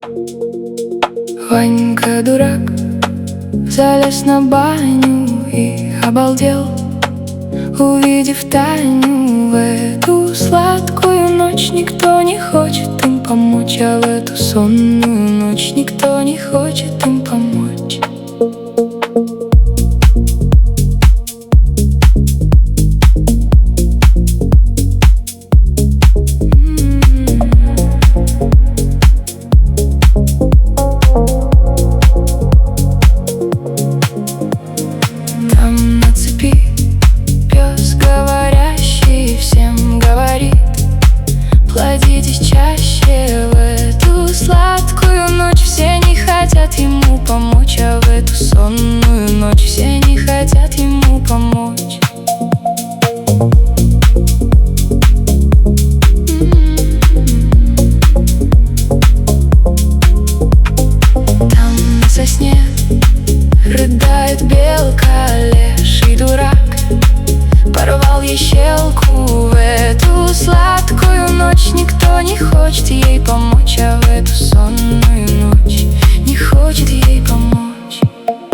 Ванька дурак залез на баню и обалдел, увидев Таню. В эту сладкую ночь никто не хочет им помочь, а в эту сонную ночь никто не хочет им помочь. Там на цепи пес говорящий всем говорит: плодитесь чаще. В эту сладкую ночь все не хотят ему помочь, а в эту сонную ночь все не хотят ему помочь. Там на сосне рыдает белка, леший дурак порвал ей щелку. В эту сладкую ночь никто не хочет ей помочь, а в эту сонную ночь не хочет ей помочь.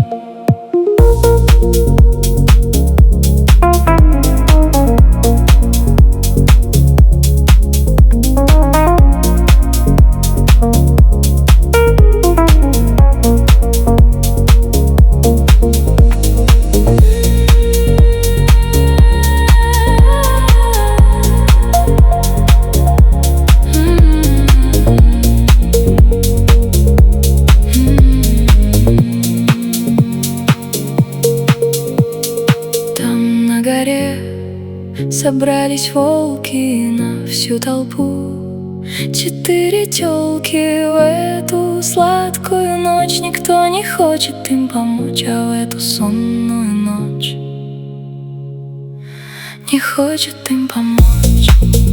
На горе собрались волки на всю толпу. 4 тёлки. В эту сладкую ночь никто не хочет им помочь, а в эту сонную ночь не хочет им помочь.